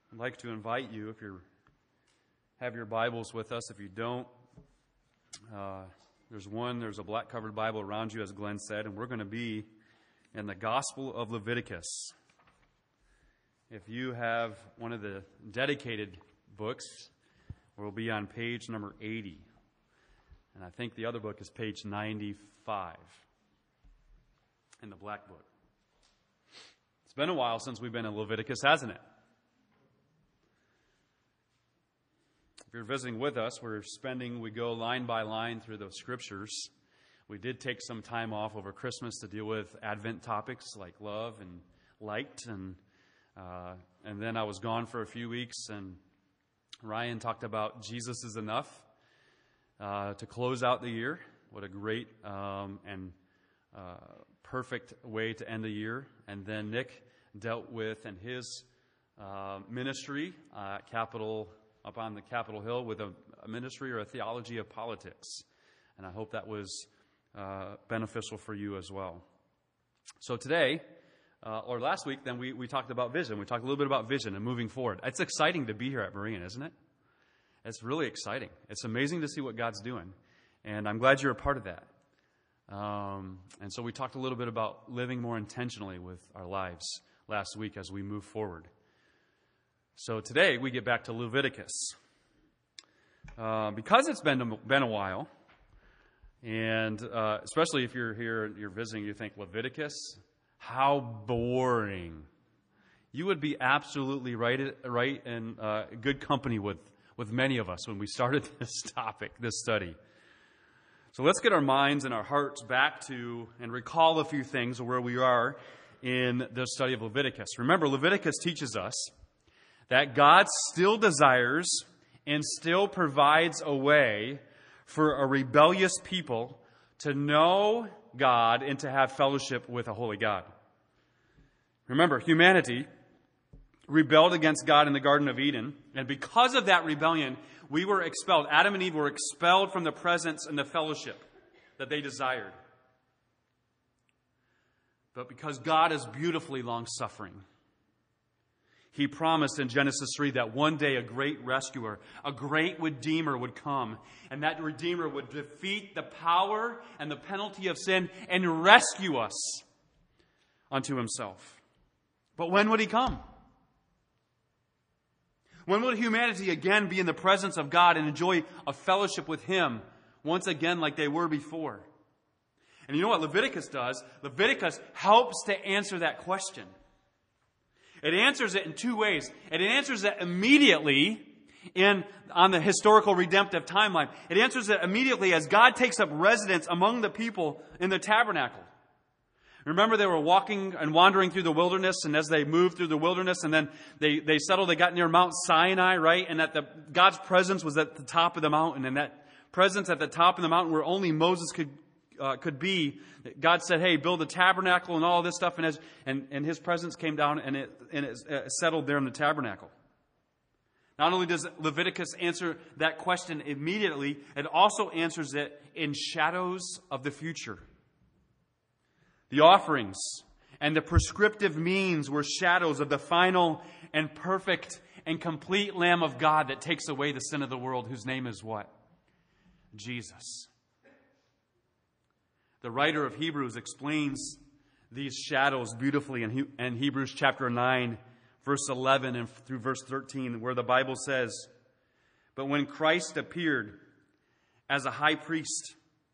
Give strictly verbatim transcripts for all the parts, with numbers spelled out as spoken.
I'd like to invite you, if you have your Bibles with us. If you don't, uh, there's one, there's a black-covered Bible around you, as Glenn said, and we're going to be in the Gospel of Leviticus. If you have one of the dedicated books, we'll be on page number eighty. And I think the other book is page ninety-five in the black book. It's been a while since we've been in Leviticus, hasn't it? If you're visiting with us, we're spending, we go line by line through the scriptures. We did take some time off over Christmas to deal with Advent topics like love and light. And uh, and then I was gone for a few weeks, and Ryan talked about Jesus is enough uh, to close out the year. What a great um, and uh, perfect way to end the year. And then Nick dealt with, in his uh, ministry, uh, Capitol up on the Capitol Hill, with a, a ministry or a theology of politics. And I hope that was uh, beneficial for you as well. So today, uh, or last week, then we, we talked about vision. We talked a little bit about vision and moving forward. It's exciting to be here at Berean, isn't it? It's really exciting. It's amazing to see what God's doing. And I'm glad you're a part of that. Um, and so we talked a little bit about living more intentionally with our lives last week as we move forward. So today we get back to Leviticus. Uh, because it's been, been a while, and uh, especially if you're here and you're visiting, you think, Leviticus? How boring. You would be absolutely right, right in uh, good company with, with many of us when we started this topic, this study. So let's get our minds and our hearts back to and recall a few things where we are in the study of Leviticus. Remember, Leviticus teaches us that God still desires and still provides a way for a rebellious people to know God and to have fellowship with a holy God. Remember, humanity rebelled against God in the Garden of Eden, and because of that rebellion, we were expelled. Adam and Eve were expelled from the presence and the fellowship that they desired. But because God is beautifully long-suffering, He promised in Genesis three that one day a great rescuer, a great Redeemer would come. And that Redeemer would defeat the power and the penalty of sin and rescue us unto Himself. But when would He come? When would humanity again be in the presence of God and enjoy a fellowship with Him once again like they were before? And you know what Leviticus does? Leviticus helps to answer that question. It answers it in two ways. It answers it immediately in on the historical redemptive timeline. It answers it immediately as God takes up residence among the people in the tabernacle. Remember, they were walking and wandering through the wilderness, and as they moved through the wilderness, and then they, they settled, they got near Mount Sinai, right? And that the God's presence was at the top of the mountain, and that presence at the top of the mountain where only Moses could Uh, could be, God said, hey, build a tabernacle and all this stuff, and, as, and, and His presence came down and it, and it uh, settled there in the tabernacle. Not only does Leviticus answer that question immediately, it also answers it in shadows of the future. The offerings and the prescriptive means were shadows of the final and perfect and complete Lamb of God that takes away the sin of the world, whose name is what? Jesus. The writer of Hebrews explains these shadows beautifully in, he- in Hebrews chapter nine, verse eleven and through verse thirteen, where the Bible says, "But when Christ appeared as a high priest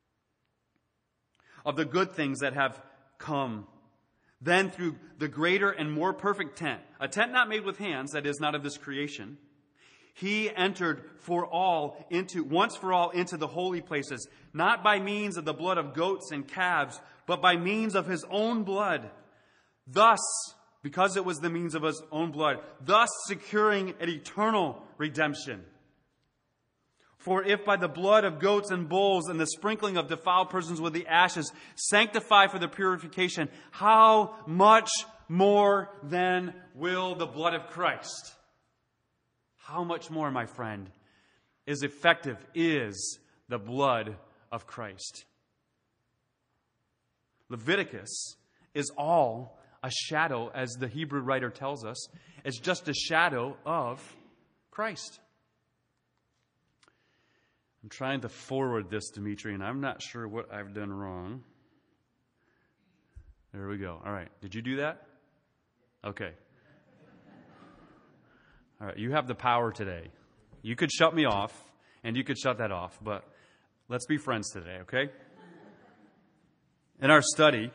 of the good things that have come, then through the greater and more perfect tent, a tent not made with hands, that is, not of this creation, He entered for all into once for all into the holy places, not by means of the blood of goats and calves, but by means of His own blood. Thus, because it was the means of His own blood, thus securing an eternal redemption. For if by the blood of goats and bulls and the sprinkling of defiled persons with the ashes sanctify for the purification, how much more then will the blood of Christ? How much more, my friend, is effective is the blood of Christ? Leviticus is all a shadow, as the Hebrew writer tells us. It's just a shadow of Christ. I'm trying to forward this, Dimitri, and I'm not sure what I've done wrong. There we go. All right. Did you do that? Okay. All right. You have the power today. You could shut me off, and you could shut that off, but let's be friends today, okay? In our study,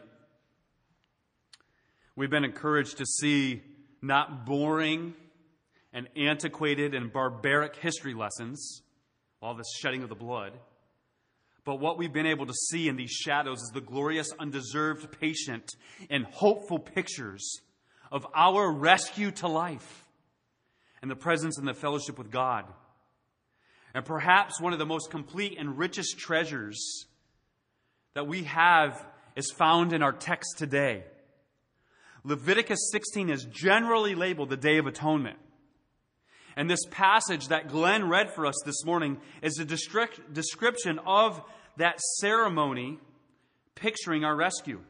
we've been encouraged to see not boring and antiquated and barbaric history lessons, all this shedding of the blood, but what we've been able to see in these shadows is the glorious, undeserved, patient, and hopeful pictures of our rescue to life and the presence and the fellowship with God. And perhaps one of the most complete and richest treasures that we have is found in our text today. Leviticus sixteen is generally labeled the Day of Atonement. And this passage that Glenn read for us this morning is a description of that ceremony picturing our rescue.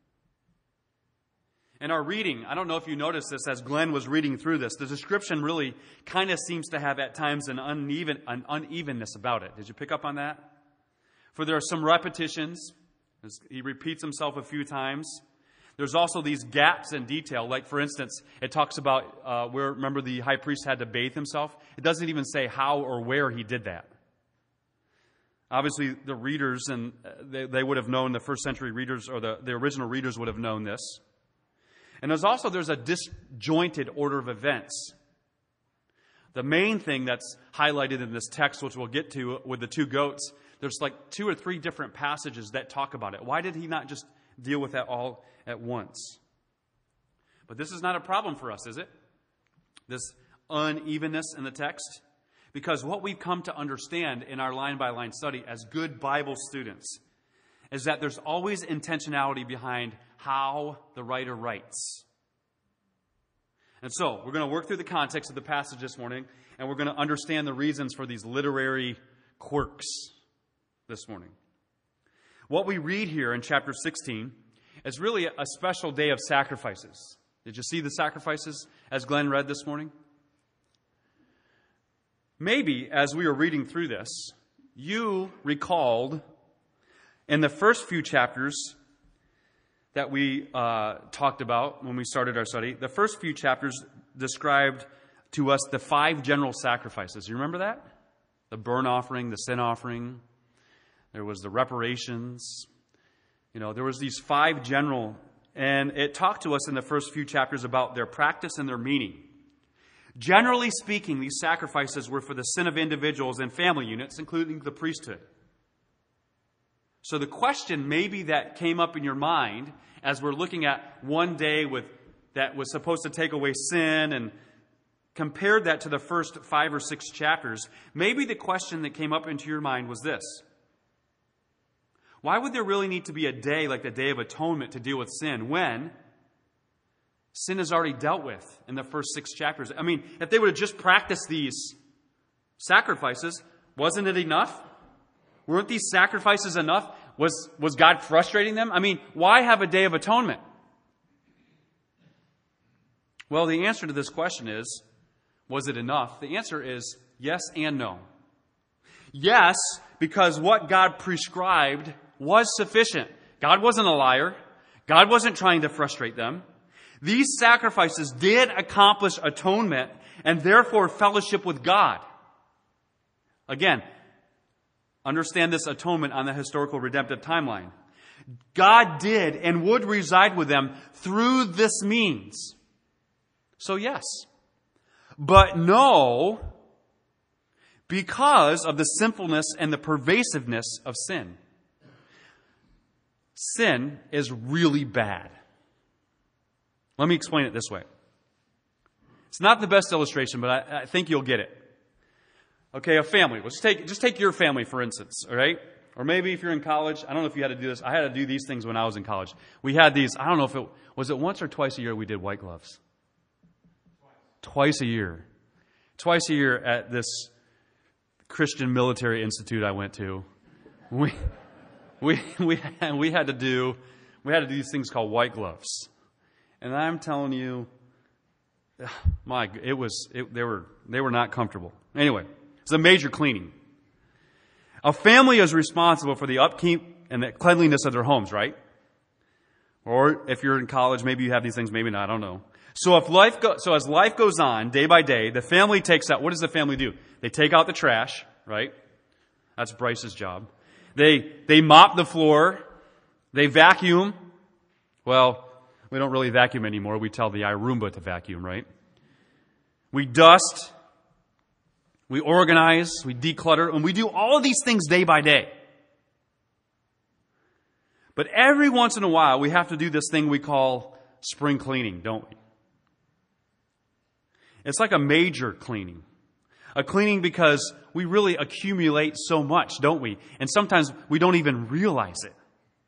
In our reading, I don't know if you noticed this as Glenn was reading through this, the description really kind of seems to have at times an uneven, an unevenness about it. Did you pick up on that? For there are some repetitions. He repeats himself a few times. There's also these gaps in detail. Like, for instance, it talks about uh, where, remember, the high priest had to bathe himself. It doesn't even say how or where he did that. Obviously, the readers, and they, they would have known, the first century readers, or the, the original readers would have known this. And there's also, there's a disjointed order of events. The main thing that's highlighted in this text, which we'll get to with the two goats, there's like two or three different passages that talk about it. Why did he not just deal with that all at once? But this is not a problem for us, is it? This unevenness in the text? Because what we've come to understand in our line-by-line study as good Bible students is that there's always intentionality behind how the writer writes. And so, we're going to work through the context of the passage this morning, and we're going to understand the reasons for these literary quirks this morning. What we read here in chapter sixteen is really a special day of sacrifices. Did you see the sacrifices as Glenn read this morning? Maybe, as we were reading through this, you recalled in the first few chapters that we uh, talked about when we started our study, the first few chapters described to us the five general sacrifices. You remember that? The burnt offering, the sin offering. There was the reparations. You know, there was these five general, and it talked to us in the first few chapters about their practice and their meaning. Generally speaking, these sacrifices were for the sin of individuals and family units, including the priesthood. So the question maybe that came up in your mind as we're looking at one day with that was supposed to take away sin and compared that to the first five or six chapters, maybe the question that came up into your mind was this: why would there really need to be a day like the Day of Atonement to deal with sin when sin is already dealt with in the first six chapters? I mean, if they would have just practiced these sacrifices, wasn't it enough? Weren't these sacrifices enough? Was, was God frustrating them? I mean, why have a Day of Atonement? Well, the answer to this question is, was it enough? The answer is yes and no. Yes, because what God prescribed was sufficient. God wasn't a liar. God wasn't trying to frustrate them. These sacrifices did accomplish atonement and therefore fellowship with God. Again, understand this atonement on the historical redemptive timeline. God did and would reside with them through this means. So yes. But no, because of the sinfulness and the pervasiveness of sin. Sin is really bad. Let me explain it this way. It's not the best illustration, but I, I think you'll get it. Okay, a family. Let's take just take your family, for instance, all right? Or maybe if you're in college, I don't know if you had to do this. I had to do these things when I was in college. We had these, I don't know if it, was it once or twice a year we did white gloves? Twice. Twice a year. Twice a year at this Christian military institute I went to. We, we, we, we had to do, we had to do these things called white gloves. And I'm telling you, my, it was, it, they were, they were not comfortable. Anyway, it's a major cleaning. A family is responsible for the upkeep and the cleanliness of their homes, right? Or if you're in college, maybe you have these things, maybe not, I don't know. So if life go, so as life goes on, day by day, the family takes out, what does the family do? They take out the trash, right? That's Bryce's job. They, they mop the floor. They vacuum. Well, we don't really vacuum anymore. We tell the iRoomba to vacuum, right? We dust. We organize. We declutter. And we do all of these things day by day. But every once in a while, we have to do this thing we call spring cleaning, don't we? It's like a major cleaning. A cleaning because we really accumulate so much, don't we? And sometimes we don't even realize it.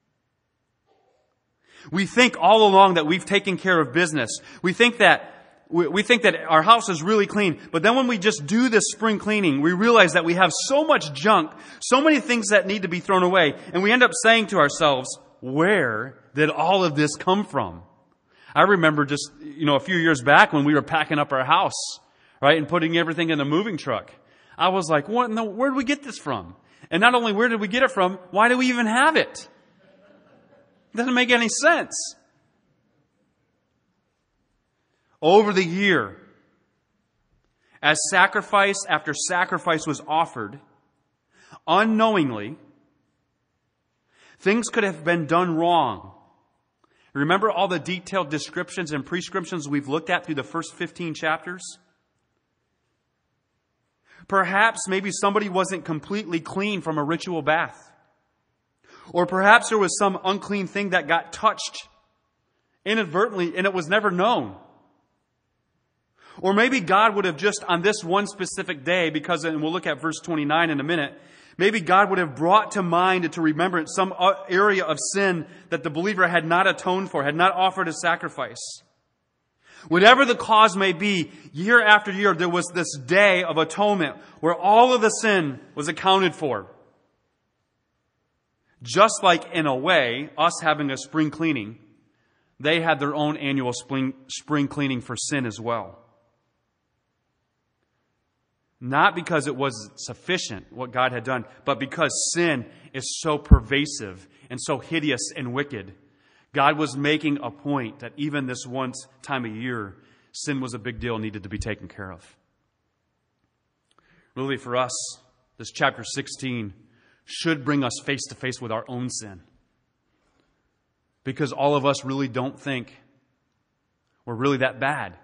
We think all along that we've taken care of business. We think that we think that our house is really clean. But then when we just do this spring cleaning, we realize that we have so much junk, so many things that need to be thrown away. And we end up saying to ourselves, where did all of this come from? I remember just, you know, a few years back when we were packing up our house, right, and putting everything in the moving truck. I was like, what in the, where did we get this from? And not only where did we get it from, why do we even have it? It doesn't make any sense. Over the year, as sacrifice after sacrifice was offered, unknowingly, things could have been done wrong. Remember all the detailed descriptions and prescriptions we've looked at through the first fifteen chapters? Perhaps maybe somebody wasn't completely clean from a ritual bath. Or perhaps there was some unclean thing that got touched inadvertently and it was never known. Or maybe God would have just on this one specific day, because, and we'll look at verse twenty-nine in a minute, maybe God would have brought to mind and to remembrance some area of sin that the believer had not atoned for, had not offered a sacrifice. Whatever the cause may be, year after year, there was this day of atonement where all of the sin was accounted for. Just like, in a way, us having a spring cleaning, they had their own annual spring, spring cleaning for sin as well. Not because it was sufficient, what God had done, but because sin is so pervasive and so hideous and wicked. God was making a point that even this one time a year, sin was a big deal, needed to be taken care of. Really, for us, this chapter sixteen should bring us face to face with our own sin. Because all of us really don't think we're really that bad.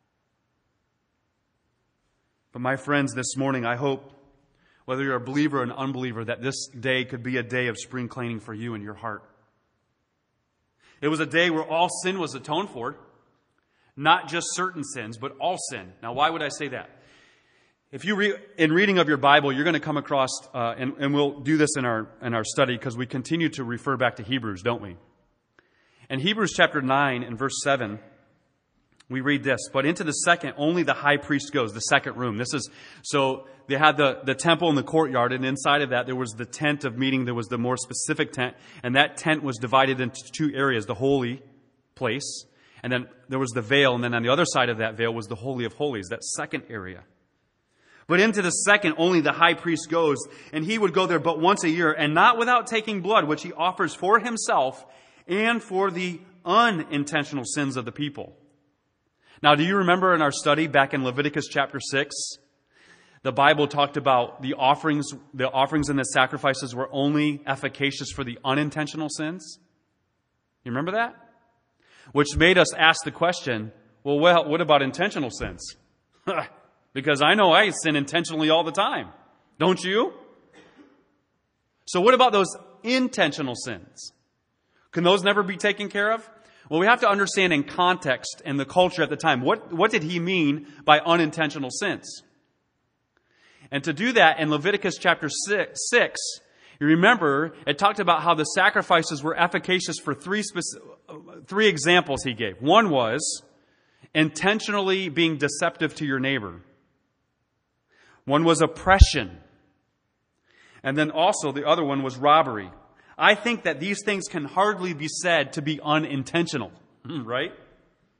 But my friends, this morning, I hope, whether you're a believer or an unbeliever, that this day could be a day of spring cleaning for you in your heart. It was a day where all sin was atoned for. Not just certain sins, but all sin. Now, why would I say that? If you re- in reading of your Bible, you're going to come across, uh, and, and we'll do this in our in our study because we continue to refer back to Hebrews, don't we? In Hebrews chapter nine and verse seven, we read this, but into the second, only the high priest goes, the second room. This is, so they had the, the temple in the courtyard, and inside of that there was the tent of meeting, there was the more specific tent, and that tent was divided into two areas, the holy place, and then there was the veil, and then on the other side of that veil was the Holy of Holies, that second area. But into the second, only the high priest goes, and he would go there but once a year, and not without taking blood, which he offers for himself and for the unintentional sins of the people. Now, do you remember in our study back in Leviticus chapter six, the Bible talked about the offerings, the offerings and the sacrifices were only efficacious for the unintentional sins? You remember that? Which made us ask the question, well, well what about intentional sins? Because I know I sin intentionally all the time. Don't you? So what about those intentional sins? Can those never be taken care of? Well, we have to understand in context and the culture at the time, what, what did he mean by unintentional sins? And to do that, in Leviticus chapter six, you remember, it talked about how the sacrifices were efficacious for three, specific, three examples he gave. One was intentionally being deceptive to your neighbor. One was oppression. And then also the other one was robbery. I think that these things can hardly be said to be unintentional, right?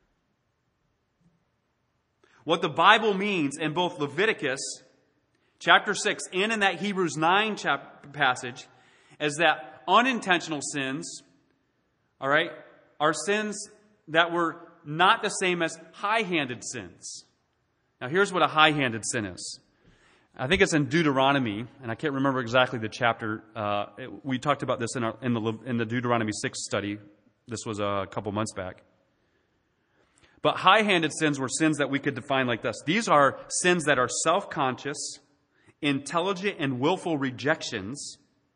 What the Bible means in both Leviticus chapter six and in that Hebrews nine chap- passage is that unintentional sins, all right, are sins that were not the same as high-handed sins. Now, here's what a high-handed sin is. I think it's in Deuteronomy, and I can't remember exactly the chapter. Uh, it, we talked about this in, our, in, the, in the Deuteronomy six study. This was a couple months back. But high-handed sins were sins that we could define like this. These are sins that are self-conscious, intelligent, and willful rejections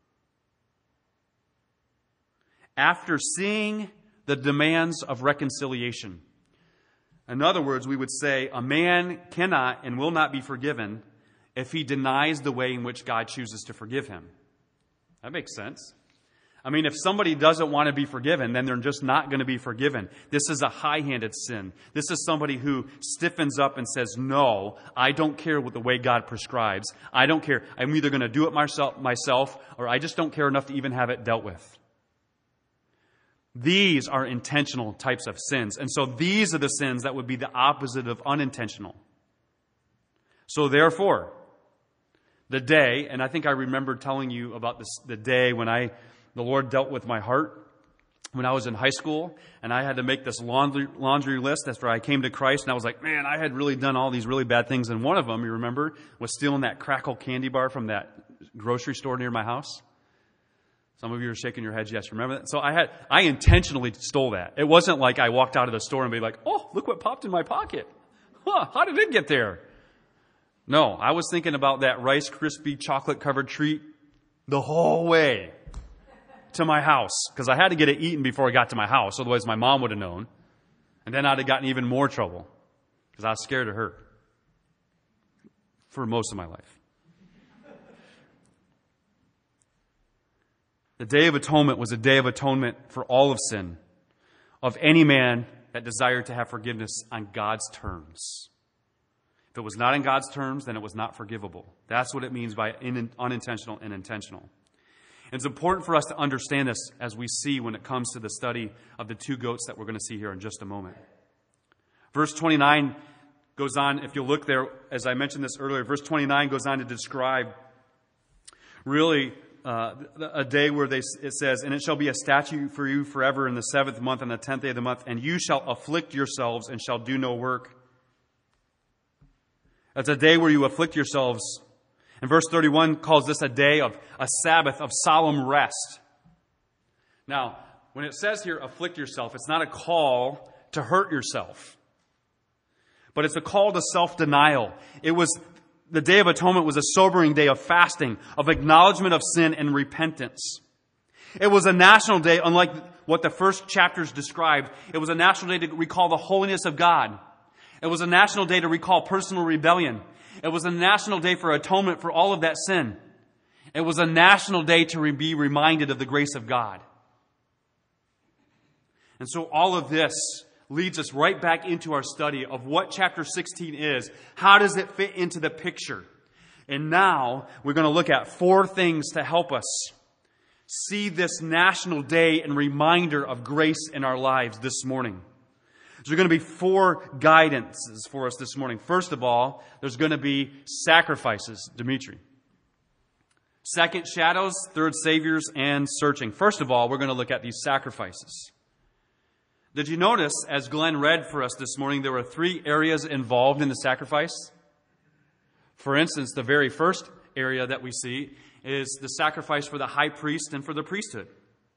after seeing the demands of reconciliation. In other words, we would say a man cannot and will not be forgiven if he denies the way in which God chooses to forgive him. That makes sense. I mean, if somebody doesn't want to be forgiven, then they're just not going to be forgiven. This is a high-handed sin. This is somebody who stiffens up and says, no, I don't care what the way God prescribes. I don't care. I'm either going to do it myself, myself, or I just don't care enough to even have it dealt with. These are intentional types of sins. And so these are the sins that would be the opposite of unintentional. So therefore, the day, and I think I remember telling you about this, the day when I, the Lord dealt with my heart when I was in high school, and I had to make this laundry, laundry list after I came to Christ, and I was like, man, I had really done all these really bad things, and one of them, you remember, was stealing that Crackle candy bar from that grocery store near my house. Some of you are shaking your heads, yes, remember that? So I had, I intentionally stole that. It wasn't like I walked out of the store and be like, oh, look what popped in my pocket. Huh, how did it get there? No, I was thinking about that Rice Krispie chocolate-covered treat the whole way to my house, because I had to get it eaten before I got to my house, otherwise my mom would have known, and then I'd have gotten even more trouble, because I was scared of her for most of my life. The Day of Atonement was a day of atonement for all of sin, of any man that desired to have forgiveness on God's terms. If it was not in God's terms, then it was not forgivable. That's what it means by in, unintentional and intentional. And it's important for us to understand this as we see when it comes to the study of the two goats that we're going to see here in just a moment. Verse twenty-nine goes on, if you look there, as I mentioned this earlier, verse twenty-nine goes on to describe really uh, a day where they, it says, and it shall be a statute for you forever in the seventh month and the tenth day of the month, and you shall afflict yourselves and shall do no work. That's a day where you afflict yourselves. And verse thirty-one calls this a day of a Sabbath of solemn rest. Now, when it says here, afflict yourself, it's not a call to hurt yourself, but it's a call to self-denial. It was, the Day of Atonement was a sobering day of fasting, of acknowledgement of sin and repentance. It was a national day, unlike what the first chapters described. It was a national day to recall the holiness of God. It was a national day to recall personal rebellion. It was a national day for atonement for all of that sin. It was a national day to be reminded of the grace of God. And so all of this leads us right back into our study of what chapter sixteen is. How does it fit into the picture? And now we're going to look at four things to help us see this national day and reminder of grace in our lives this morning. There are going to be four guidances for us this morning. First of all, there's going to be sacrifices, Dimitri. Second, shadows. Third, saviors and searching. First of all, we're going to look at these sacrifices. Did you notice, as Glenn read for us this morning, there were three areas involved in the sacrifice? For instance, the very first area that we see is the sacrifice for the high priest and for the priesthood.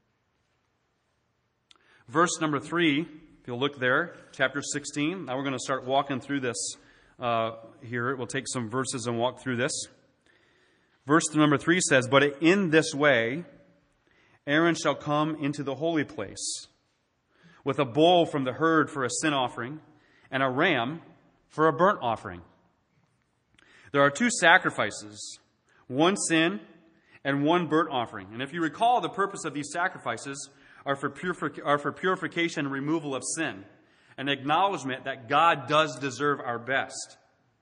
Verse number three, if you'll look there, chapter sixteen. Now we're going to start walking through this uh, here. We'll take some verses and walk through this. Verse number three says, "But in this way Aaron shall come into the holy place with a bull from the herd for a sin offering and a ram for a burnt offering." There are two sacrifices, one sin and one burnt offering. And if you recall, the purpose of these sacrifices are for, purific- are for purification and removal of sin, an acknowledgement that God does deserve our best.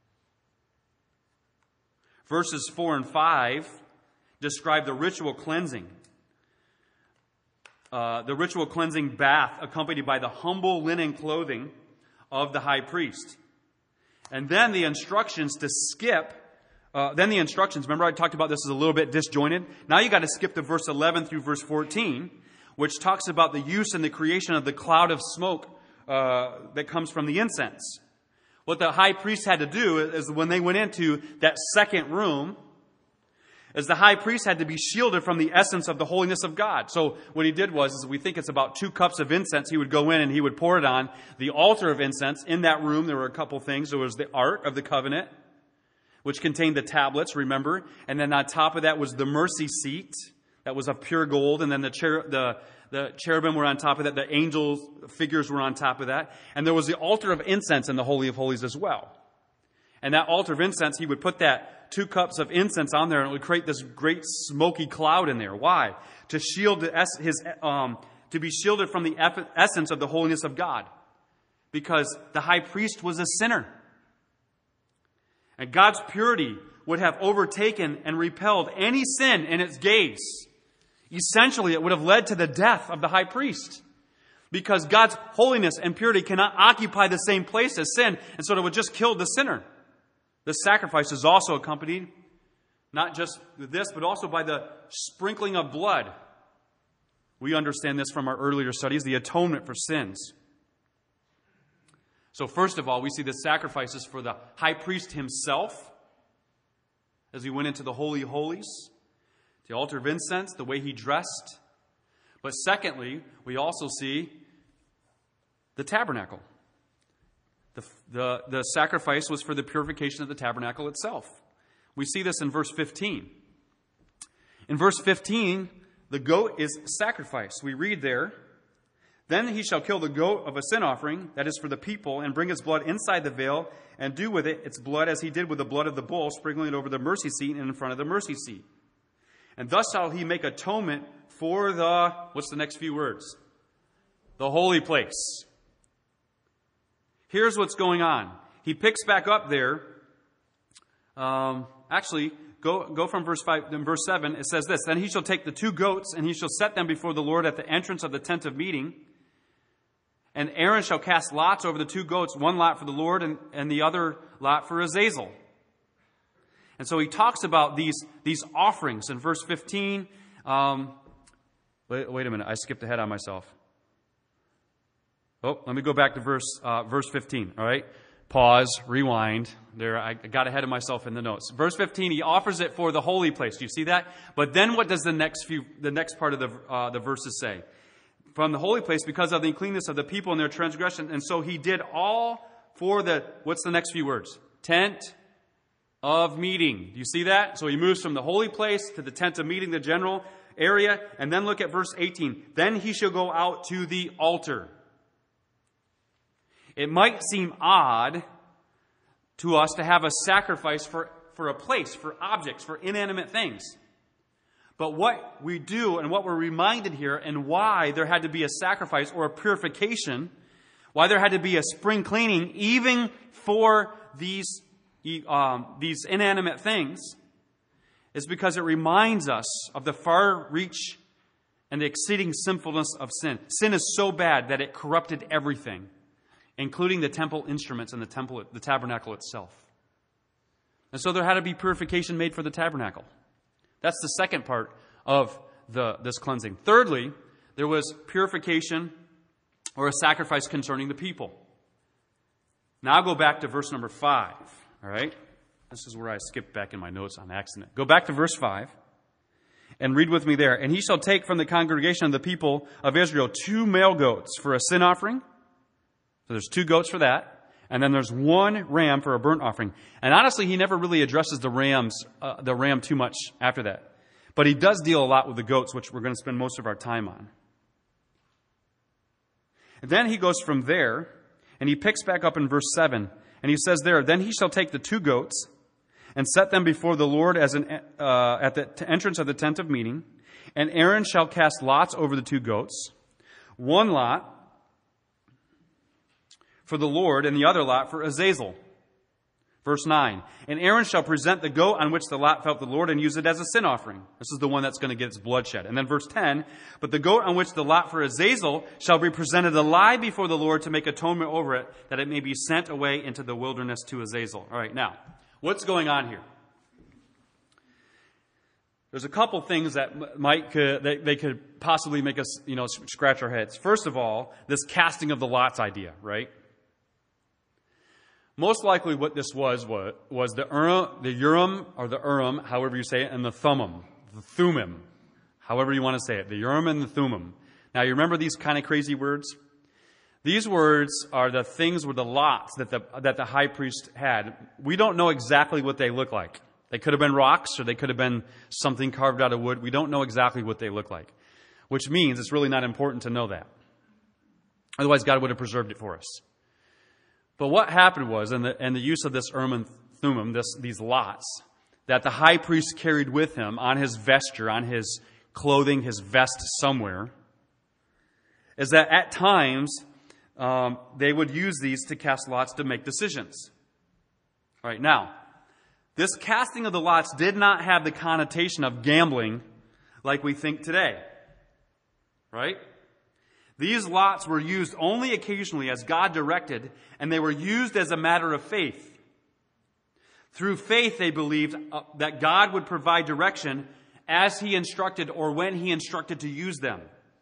Verses four and five describe the ritual cleansing. Uh, the ritual cleansing bath accompanied by the humble linen clothing of the high priest. And then the instructions to skip, uh, then the instructions, remember I talked about this is a little bit disjointed. Now you got to skip to verse eleven through verse fourteen, which talks about the use and the creation of the cloud of smoke uh, that comes from the incense. What the high priest had to do is when they went into that second room, is the high priest had to be shielded from the essence of the holiness of God. So what he did was, is we think it's about two cups of incense. He would go in and he would pour it on the altar of incense. In that room, there were a couple things. There was the Ark of the Covenant, which contained the tablets, remember? And then on top of that was the mercy seat that was of pure gold. And then the, cher- the, the cherubim were on top of that. The angel figures were on top of that. And there was the altar of incense in the Holy of Holies as well. And that altar of incense, he would put that two cups of incense on there, and it would create this great smoky cloud in there. Why? To shield his, um, to be shielded from the essence of the holiness of God. Because the high priest was a sinner. And God's purity would have overtaken and repelled any sin in its gaze. Essentially, it would have led to the death of the high priest. Because God's holiness and purity cannot occupy the same place as sin, and so it would just kill the sinner. The sacrifice is also accompanied, not just with this, but also by the sprinkling of blood. We understand this from our earlier studies, the atonement for sins. So first of all, we see the sacrifices for the high priest himself as he went into the Holy of Holies, the altar of incense, the way he dressed. But secondly, we also see the tabernacle. The, the, the sacrifice was for the purification of the tabernacle itself. We see this in verse fifteen. In verse fifteen, the goat is sacrificed. We read there, "Then he shall kill the goat of a sin offering, that is for the people, and bring its blood inside the veil, and do with it its blood as he did with the blood of the bull, sprinkling it over the mercy seat and in front of the mercy seat. And thus shall he make atonement for the," what's the next few words? The holy place. Here's what's going on. He picks back up there. Um, actually, go go from verse five, then verse seven. It says this: "Then he shall take the two goats, and he shall set them before the Lord at the entrance of the tent of meeting. And Aaron shall cast lots over the two goats, one lot for the Lord, and, and the other lot for Azazel." And so he talks about these these offerings in verse fifteen. Um, wait, wait a minute, I skipped ahead on myself. Oh, let me go back to verse uh, verse fifteen, all right? Pause, rewind. There, I got ahead of myself in the notes. Verse fifteen, he offers it for the holy place. Do you see that? But then what does the next few, the next part of the uh, the verses say? From the holy place, because of the uncleanness of the people and their transgression. And so he did all for the, what's the next few words? Tent of meeting. Do you see that? So he moves from the holy place to the tent of meeting, the general area. And then look at verse eighteen. "Then he shall go out to the altar." It might seem odd to us to have a sacrifice for, for a place, for objects, for inanimate things. But what we do and what we're reminded here, and why there had to be a sacrifice or a purification, why there had to be a spring cleaning even for these, um, these inanimate things, is because it reminds us of the far reach and the exceeding sinfulness of sin. Sin is so bad that it corrupted everything, including the temple instruments and the temple, the tabernacle itself. And so there had to be purification made for the tabernacle. That's the second part of the, this cleansing. Thirdly, there was purification or a sacrifice concerning the people. Now I'll go back to verse number five. All right? This is where I skipped back in my notes on accident. Go back to verse five and read with me there. "And he shall take from the congregation of the people of Israel two male goats for a sin offering." So there's two goats for that. And then there's one ram for a burnt offering. And honestly, he never really addresses the rams, uh, the ram too much after that. But he does deal a lot with the goats, which we're going to spend most of our time on. And then he goes from there, and he picks back up in verse seven. And he says there, "Then he shall take the two goats and set them before the Lord as an, uh, at the entrance of the tent of meeting. And Aaron shall cast lots over the two goats, one lot for the Lord, and the other lot for Azazel, Verse nine, and Aaron shall present the goat on which the lot fell to the Lord and use it as a sin offering. This is the one that's going to get its blood shed. And then verse ten, but the goat on which the lot for Azazel shall be presented alive before the Lord to make atonement over it, that it may be sent away into the wilderness to Azazel. All right, now, what's going on here? There's a couple things that might could, that they could possibly make us, you know, scratch our heads. First of all, this casting of the lots idea, right? Most likely what this was was, was the Urim, the Urim, or the Urim, however you say it, and the Thummim, the Thummim, however you want to say it, the Urim and the Thummim. Now, you remember these kind of crazy words? These words are the things with the lots that the, that the high priest had. We don't know exactly what they look like. They could have been rocks, or they could have been something carved out of wood. We don't know exactly what they look like, which means it's really not important to know that. Otherwise, God would have preserved it for us. But what happened was, in the, in the use of this Urim and Thummim, this, these lots, that the high priest carried with him on his vesture, on his clothing, his vest somewhere, is that at times um, they would use these to cast lots to make decisions. All right, now, this casting of the lots did not have the connotation of gambling like we think today. Right? These lots were used only occasionally as God directed, and they were used as a matter of faith. Through faith, they believed uh, that God would provide direction as He instructed or when He instructed to use them.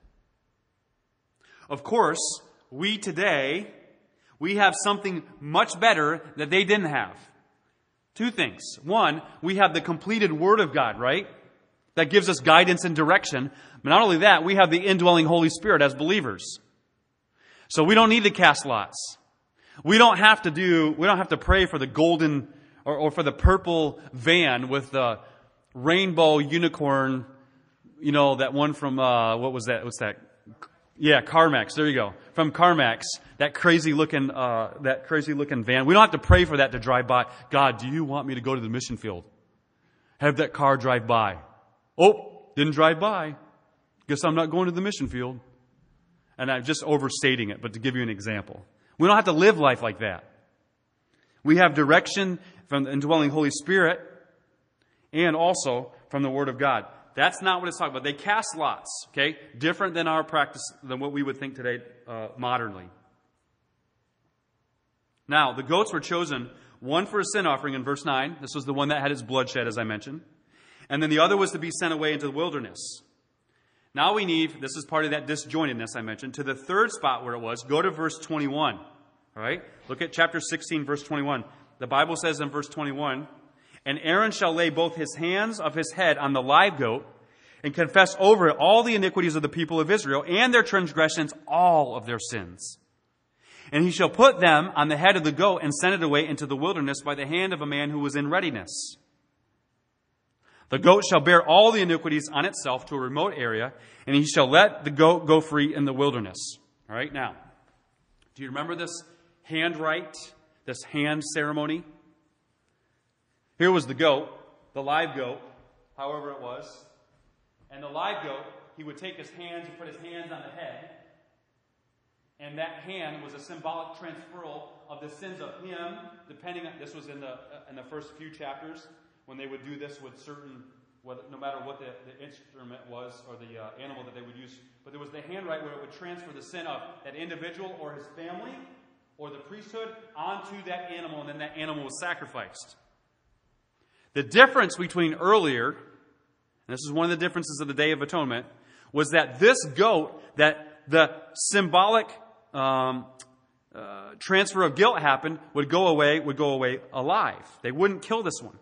Of course, we today, we have something much better that they didn't have. Two things. One, we have the completed Word of God, right? That gives us guidance and direction. But not only that, we have the indwelling Holy Spirit as believers. So we don't need to cast lots. We don't have to do, we don't have to pray for the golden or, or for the purple van with the rainbow unicorn, you know, that one from, uh, what was that? What's that? Yeah, CarMax. There you go. From CarMax. That crazy looking, uh, that crazy looking van. We don't have to pray for that to drive by. God, do you want me to go to the mission field? Have that car drive by. Oh, didn't drive by. Guess I'm not going to the mission field. And I'm just overstating it, but to give you an example. We don't have to live life like that. We have direction from the indwelling Holy Spirit and also from the Word of God. That's not what it's talking about. They cast lots, okay? Different than our practice, than what we would think today uh, modernly. Now, the goats were chosen, one for a sin offering in verse nine. This was the one that had its blood shed, as I mentioned. And then the other was to be sent away into the wilderness. Now we need, this is part of that disjointedness I mentioned, to the third spot where it was. Go to verse twenty-one. All right? Look at chapter sixteen, verse twenty-one. The Bible says in verse twenty-one, and Aaron shall lay both his hands of his head on the live goat and confess over it all the iniquities of the people of Israel and their transgressions, all of their sins. And he shall put them on the head of the goat and send it away into the wilderness by the hand of a man who was in readiness. The goat shall bear all the iniquities on itself to a remote area, and he shall let the goat go free in the wilderness. All right, now, do you remember this handwrite, this hand ceremony? Here was the goat, the live goat, however it was. And the live goat, he would take his hands and put his hands on the head. And that hand was a symbolic transferal of the sins of him, depending on, this was in the in the first few chapters, when they would do this with certain, whether, no matter what the, the instrument was or the uh, animal that they would use. But there was the handwrite where it would transfer the sin of that individual or his family or the priesthood onto that animal, and then that animal was sacrificed. The difference between earlier, and this is one of the differences of the Day of Atonement, was that this goat, that the symbolic um, uh, transfer of guilt happened, would go away, would go away alive. They wouldn't kill this one.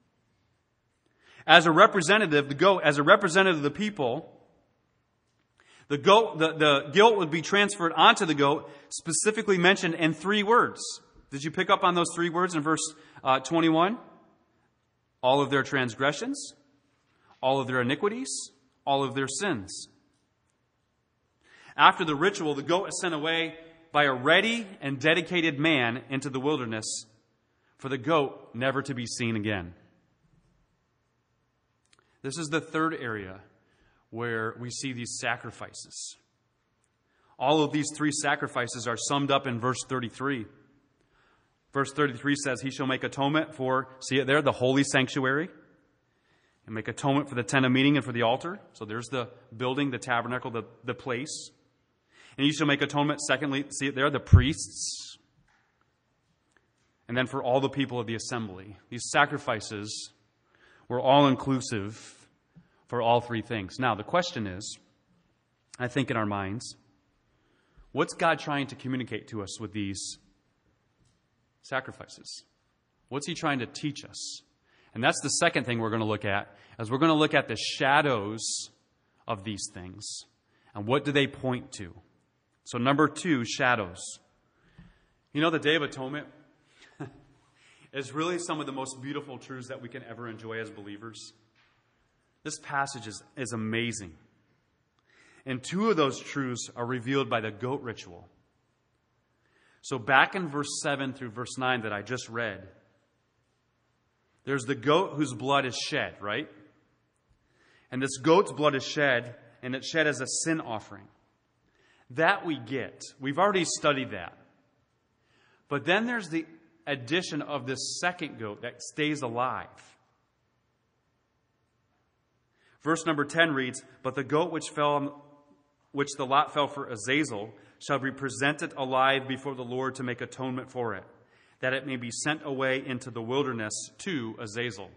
As a representative, the goat, as a representative of the people, the goat, the, the guilt would be transferred onto the goat, specifically mentioned in three words. Did you pick up on those three words in verse uh, twenty-one? All of their transgressions, all of their iniquities, all of their sins. After the ritual, the goat is sent away by a ready and dedicated man into the wilderness for the goat never to be seen again. This is the third area where we see these sacrifices. All of these three sacrifices are summed up in verse thirty-three. Verse thirty-three says, he shall make atonement for, see it there, the holy sanctuary. And make atonement for the tent of meeting and for the altar. So there's the building, the tabernacle, the, the place. And he shall make atonement, secondly, see it there, the priests. And then for all the people of the assembly. These sacrifices were all inclusive for all three things. Now, the question is, I think in our minds, what's God trying to communicate to us with these sacrifices? What's he trying to teach us? And that's the second thing we're going to look at, as we're going to look at the shadows of these things. And what do they point to? So number two, shadows. You know, the Day of Atonement is really some of the most beautiful truths that we can ever enjoy as believers. This passage is, is amazing. And two of those truths are revealed by the goat ritual. So back in verse seven through verse nine that I just read, there's the goat whose blood is shed, right? And this goat's blood is shed, and it's shed as a sin offering. That we get. We've already studied that. But then there's the addition of this second goat that stays alive. Verse number ten reads, but the goat which fell, which the lot fell for Azazel shall be presented alive before the Lord to make atonement for it, that it may be sent away into the wilderness to Azazel.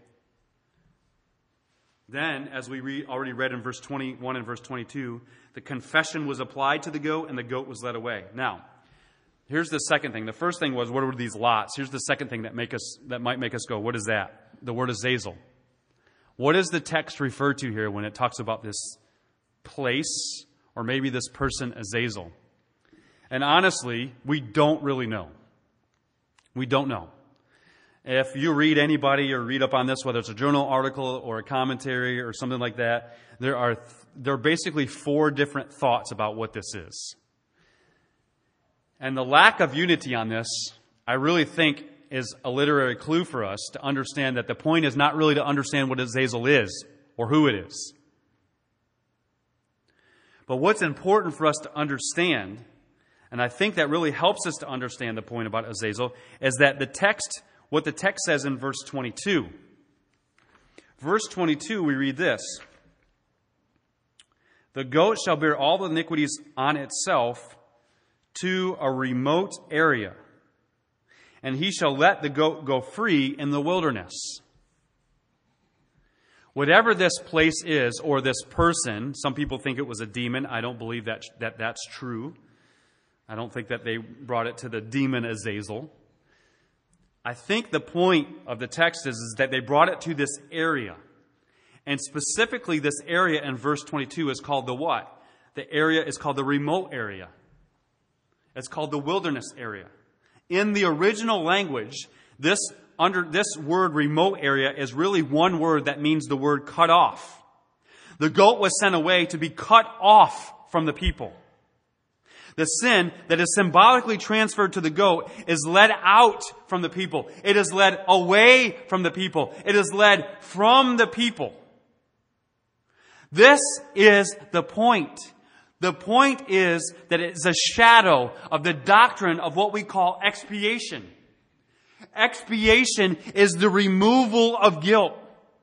Then, as we re- already read in verse twenty-one and verse twenty-two, the confession was applied to the goat and the goat was led away. Now, here's the second thing. The first thing was, what were these lots? Here's the second thing that make us that might make us go, what is that? The word Azazel. What does the text refer to here when it talks about this place or maybe this person Azazel? And honestly, we don't really know. We don't know. If you read anybody or read up on this, whether it's a journal article or a commentary or something like that, there are th- there are basically four different thoughts about what this is. And the lack of unity on this, I really think, is a literary clue for us to understand that the point is not really to understand what Azazel is or who it is. But what's important for us to understand, and I think that really helps us to understand the point about Azazel, is that the text, what the text says in verse twenty-two. Verse twenty-two, we read this. The goat shall bear all the iniquities on itself to a remote area, and he shall let the goat go free in the wilderness. Whatever this place is, or this person, some people think it was a demon. I don't believe that, that that's true. I don't think that they brought it to the demon Azazel. I think the point of the text is, is that they brought it to this area. And specifically, this area in verse twenty-two is called the what? The area is called the remote area. It's called the wilderness area. In the original language, this under this word remote area is really one word that means the word cut off. The goat was sent away to be cut off from the people. The sin that is symbolically transferred to the goat is led out from the people. It is led away from the people. It is led from the people. This is the point. The point is that it is a shadow of the doctrine of what we call expiation. Expiation is the removal of guilt.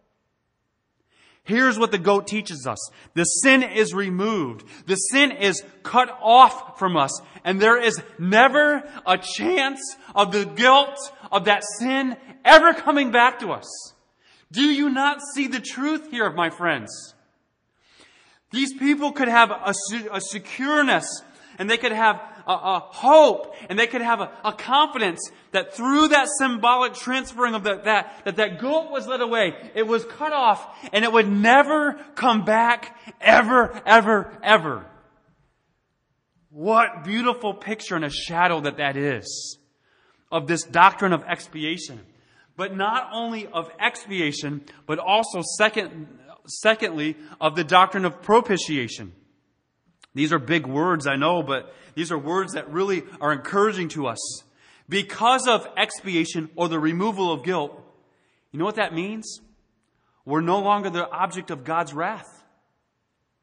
Here's what the goat teaches us. The sin is removed. The sin is cut off from us. And there is never a chance of the guilt of that sin ever coming back to us. Do you not see the truth here, my friends? These people could have a, a secureness, and they could have a, a hope, and they could have a, a confidence that through that symbolic transferring of the, that, that that goat was led away, it was cut off, and it would never come back ever, ever, ever. What beautiful picture and a shadow that that is of this doctrine of expiation. But not only of expiation, but also second, secondly, of the doctrine of propitiation. These are big words, I know, but these are words that really are encouraging to us. Because of expiation or the removal of guilt, you know what that means? We're no longer the object of God's wrath.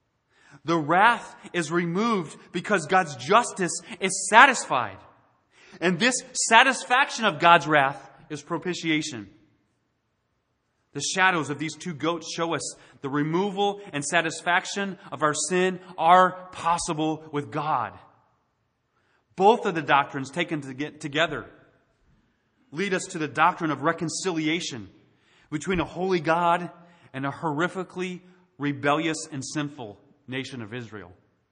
The wrath is removed because God's justice is satisfied. And this satisfaction of God's wrath is propitiation. The shadows of these two goats show us the removal and satisfaction of our sin are possible with God. Both of the doctrines taken together lead us to the doctrine of reconciliation between a holy God and a horrifically rebellious and sinful nation of Israel.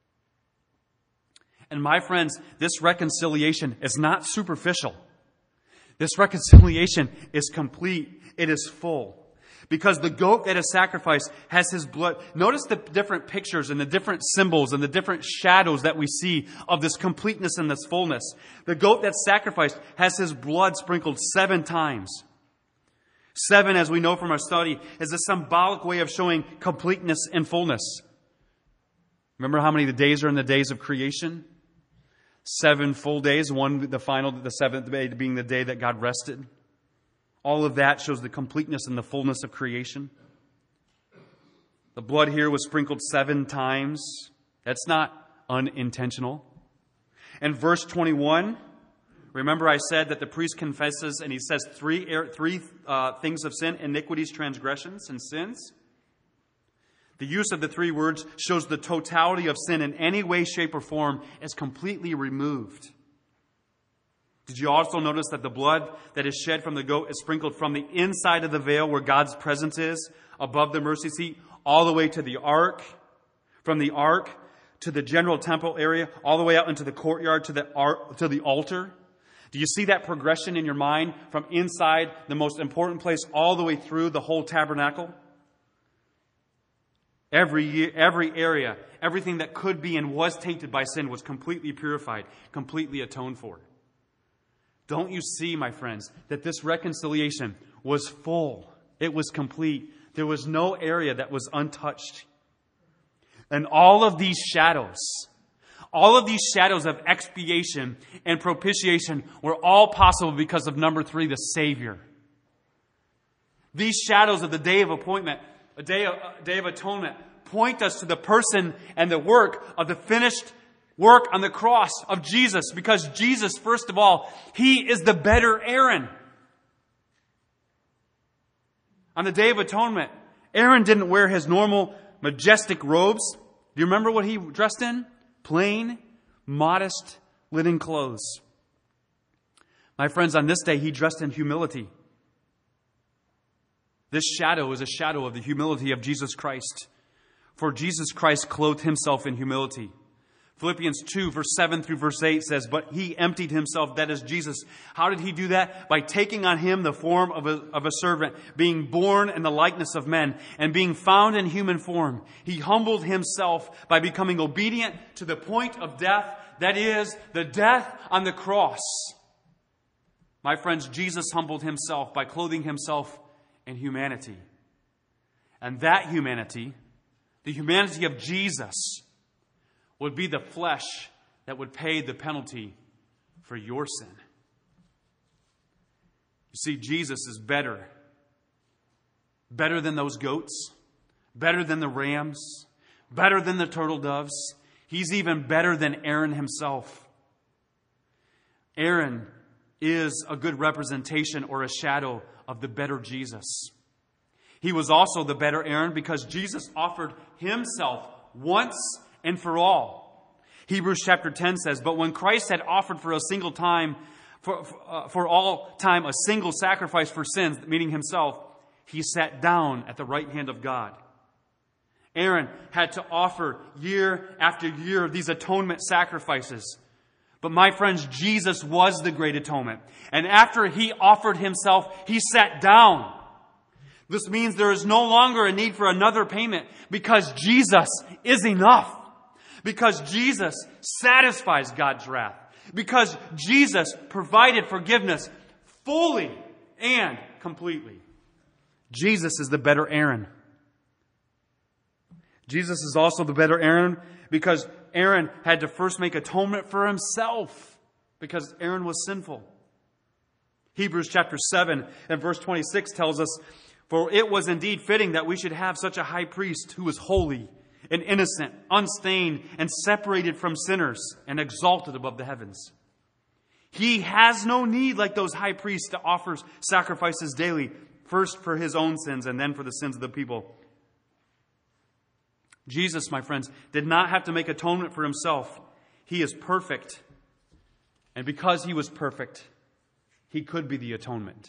And my friends, this reconciliation is not superficial. This reconciliation is complete. It is full. Because the goat that is sacrificed has his blood. Notice the different pictures and the different symbols and the different shadows that we see of this completeness and this fullness. The goat that's sacrificed has his blood sprinkled seven times. Seven, as we know from our study, is a symbolic way of showing completeness and fullness. Remember how many the days are in the days of creation? Seven full days, one, the final, the seventh day being the day that God rested. All of that shows the completeness and the fullness of creation. The blood here was sprinkled seven times. That's not unintentional. And verse twenty-one, remember I said that the priest confesses and he says three, three uh, things of sin: iniquities, transgressions, and sins. The use of the three words shows the totality of sin in any way, shape, or form is completely removed. Did you also notice that the blood that is shed from the goat is sprinkled from the inside of the veil where God's presence is, above the mercy seat, all the way to the ark, from the ark to the general temple area, all the way out into the courtyard to the ark, to the altar? Do you see that progression in your mind from inside the most important place all the way through the whole tabernacle? Every year, every area, everything that could be and was tainted by sin was completely purified, completely atoned for. Don't you see, my friends, that this reconciliation was full? It was complete. There was no area that was untouched. And all of these shadows, all of these shadows of expiation and propitiation were all possible because of number three, the Savior. These shadows of the day of appointment, a day of, a day of atonement, point us to the person and the work of the finished work on the cross of Jesus, because Jesus, first of all, He is the better Aaron. On the Day of Atonement, Aaron didn't wear his normal majestic robes. Do you remember what he dressed in? Plain, modest, linen clothes. My friends, on this day, he dressed in humility. This shadow is a shadow of the humility of Jesus Christ. For Jesus Christ clothed Himself in humility. Philippians two, verse seven through verse eight says, "But He emptied Himself," that is Jesus. How did He do that? By taking on Him the form of a, of a servant, being born in the likeness of men, and being found in human form. He humbled Himself by becoming obedient to the point of death, that is, the death on the cross. My friends, Jesus humbled Himself by clothing Himself in humanity. And that humanity, the humanity of Jesus, would be the flesh that would pay the penalty for your sin. You see, Jesus is better. Better than those goats. Better than the rams. Better than the turtle doves. He's even better than Aaron himself. Aaron is a good representation or a shadow of the better Jesus. He was also the better Aaron because Jesus offered Himself once and for all. Hebrews chapter ten says, "But when Christ had offered for a single time, for, uh, for all time, a single sacrifice for sins," meaning Himself, He sat down at the right hand of God. Aaron had to offer year after year these atonement sacrifices. But my friends, Jesus was the great atonement. And after He offered Himself, He sat down. This means there is no longer a need for another payment because Jesus is enough. Because Jesus satisfies God's wrath. Because Jesus provided forgiveness fully and completely. Jesus is the better Aaron. Jesus is also the better Aaron because Aaron had to first make atonement for himself because Aaron was sinful. Hebrews chapter seven and verse twenty-six tells us, "For it was indeed fitting that we should have such a high priest who was holy and innocent, unstained, and separated from sinners, and exalted above the heavens." He has no need, like those high priests, to offer sacrifices daily, first for his own sins and then for the sins of the people. Jesus, my friends, did not have to make atonement for himself. He is perfect. And because he was perfect, he could be the atonement.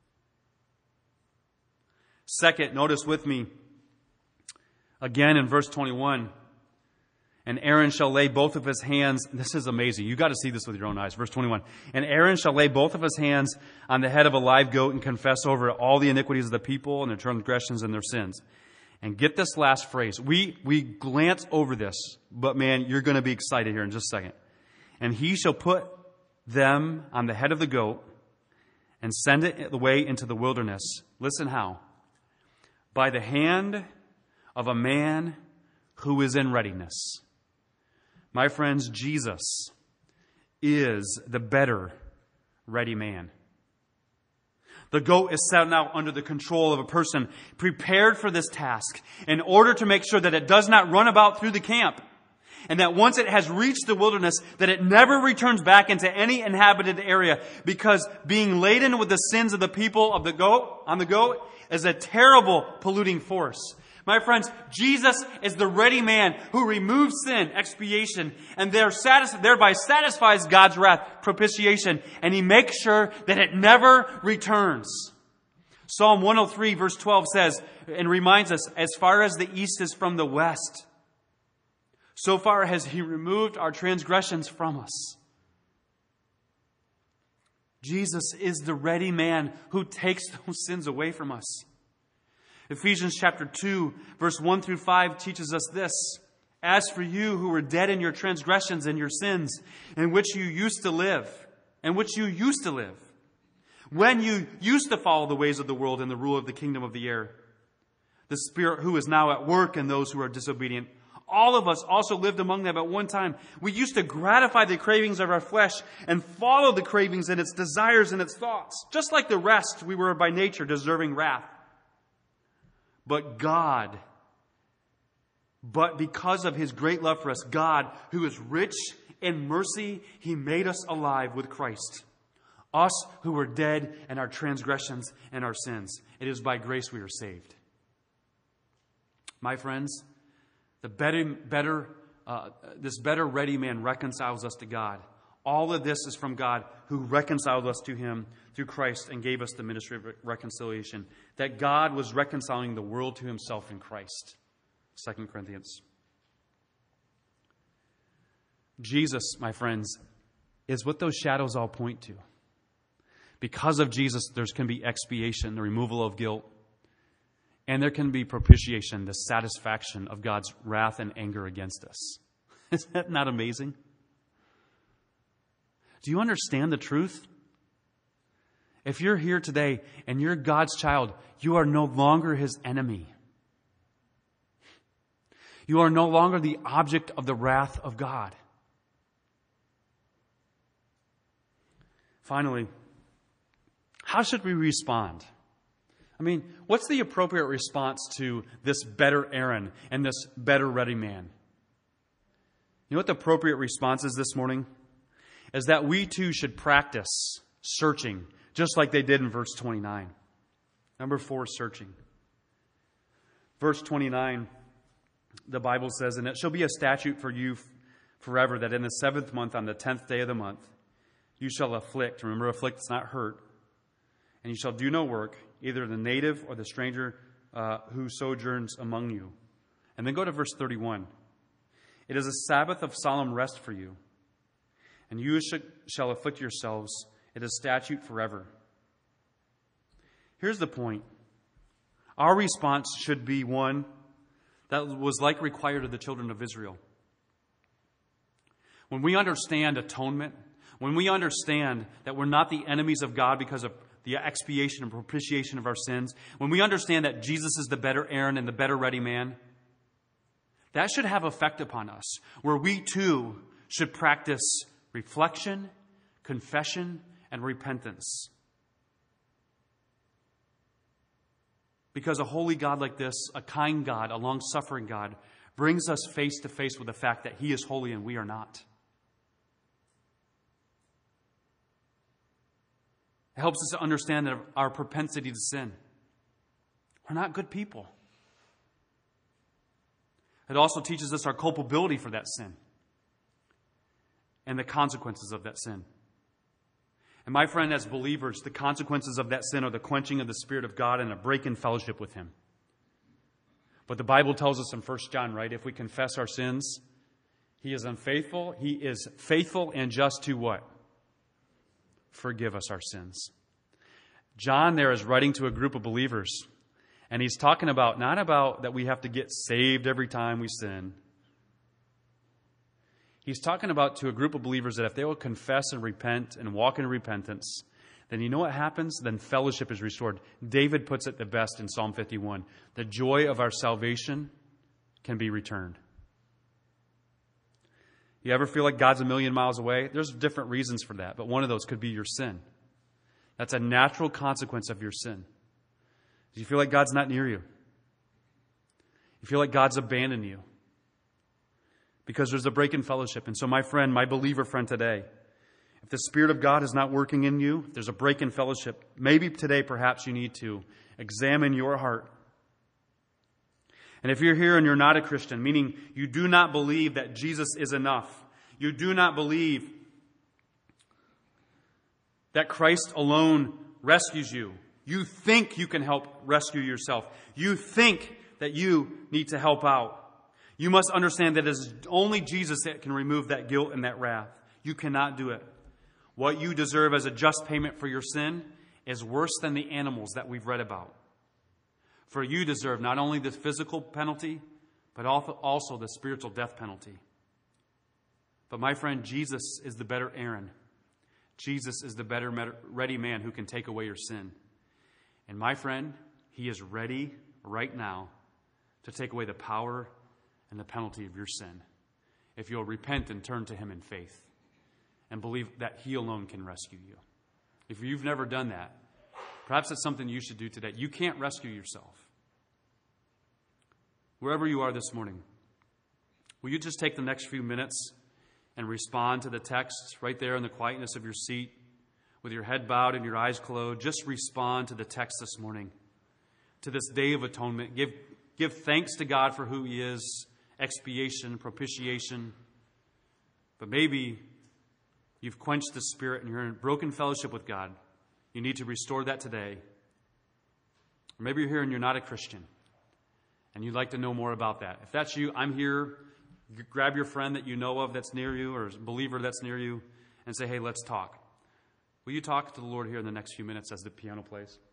Second, notice with me, again in verse twenty-one, and Aaron shall lay both of his hands, this is amazing, you've got to see this with your own eyes, verse twenty-one, and Aaron shall lay both of his hands on the head of a live goat and confess over it all the iniquities of the people and their transgressions and their sins. And get this last phrase. We, we glance over this, but man, you're going to be excited here in just a second. And he shall put them on the head of the goat and send it away into the wilderness. Listen how. By the hand of a man who is in readiness. My friends, Jesus is the better ready man. The goat is set now under the control of a person prepared for this task in order to make sure that it does not run about through the camp. And that once it has reached the wilderness, that it never returns back into any inhabited area, because being laden with the sins of the people of the goat, on the goat, is a terrible polluting force. My friends, Jesus is the ready man who removes sin, expiation, and thereby satisfies God's wrath, propitiation, and he makes sure that it never returns. Psalm one oh three verse twelve says, and reminds us, as far as the east is from the west, so far has he removed our transgressions from us. Jesus is the ready man who takes those sins away from us. Ephesians chapter two, verse one through five teaches us this. As for you who were dead in your transgressions and your sins, in which you used to live, in which you used to live, when you used to follow the ways of the world and the rule of the kingdom of the air, the Spirit who is now at work in those who are disobedient, all of us also lived among them at one time. We used to gratify the cravings of our flesh and follow the cravings and its desires and its thoughts. Just like the rest, we were by nature deserving wrath. But God, but because of his great love for us, God, who is rich in mercy, he made us alive with Christ. Us who were dead in our transgressions and our sins. It is by grace we are saved. My friends, the better, better, uh, this better ready man reconciles us to God. All of this is from God, who reconciled us to him through Christ and gave us the ministry of reconciliation. That God was reconciling the world to himself in Christ. Second Corinthians. Jesus, my friends, is what those shadows all point to. Because of Jesus, there can be expiation, the removal of guilt. And there can be propitiation, the satisfaction of God's wrath and anger against us. Is that not amazing? Do you understand the truth? If you're here today and you're God's child, you are no longer his enemy. You are no longer the object of the wrath of God. Finally, how should we respond? I mean, what's the appropriate response to this better Aaron and this better ready man? You know what the appropriate response is this morning? Is that we too should practice searching, just like they did in verse twenty-nine. Number four, searching. Verse twenty-nine, the Bible says, and it shall be a statute for you forever, that in the seventh month, on the tenth day of the month, you shall afflict. Remember, afflict is not hurt. And you shall do no work, either the native or the stranger uh, who sojourns among you. And then go to verse thirty-one. It is a Sabbath of solemn rest for you. And you shall afflict yourselves. It is statute forever. Here's the point. Our response should be one that was like required of the children of Israel. When we understand atonement, when we understand that we're not the enemies of God because of the expiation and propitiation of our sins, when we understand that Jesus is the better Aaron and the better ready man, that should have effect upon us, where we too should practice reflection, confession, and repentance. Because a holy God like this, a kind God, a long-suffering God, brings us face to face with the fact that he is holy and we are not. It helps us to understand that our propensity to sin. We're not good people. It also teaches us our culpability for that sin and the consequences of that sin. And my friend, as believers, the consequences of that sin are the quenching of the Spirit of God and a break in fellowship with Him. But the Bible tells us in First John, right, if we confess our sins, He is unfaithful. He is faithful and just to what? Forgive us our sins. John there is writing to a group of believers. And he's talking about, not about that we have to get saved every time we sin. He's talking about to a group of believers that if they will confess and repent and walk in repentance, then you know what happens? Then fellowship is restored. David puts it the best in Psalm fifty-one. The joy of our salvation can be returned. You ever feel like God's a million miles away? There's different reasons for that, but one of those could be your sin. That's a natural consequence of your sin. Do you feel like God's not near you? You feel like God's abandoned you? Because there's a break in fellowship. And so my friend, my believer friend today, if the Spirit of God is not working in you, if there's a break in fellowship, maybe today perhaps you need to examine your heart. And if you're here and you're not a Christian, meaning you do not believe that Jesus is enough, you do not believe that Christ alone rescues you, you think you can help rescue yourself. You think that you need to help out. You must understand that it is only Jesus that can remove that guilt and that wrath. You cannot do it. What you deserve as a just payment for your sin is worse than the animals that we've read about. For you deserve not only the physical penalty, but also the spiritual death penalty. But my friend, Jesus is the better Aaron. Jesus is the better ready man who can take away your sin. And my friend, He is ready right now to take away the power and the penalty of your sin. If you'll repent and turn to Him in faith and believe that He alone can rescue you. If you've never done that, perhaps it's something you should do today. You can't rescue yourself. Wherever you are this morning, will you just take the next few minutes and respond to the text right there in the quietness of your seat? With your head bowed and your eyes closed, just respond to the text this morning, to this day of atonement. Give, give thanks to God for who He is, expiation, propitiation. But maybe you've quenched the Spirit and you're in broken fellowship with God. You need to restore that today. Or maybe you're here and you're not a Christian and you'd like to know more about that. If that's you, I'm here. Grab your friend that you know of that's near you or a believer that's near you and say, hey, let's talk. Will you talk to the Lord here in the next few minutes as the piano plays?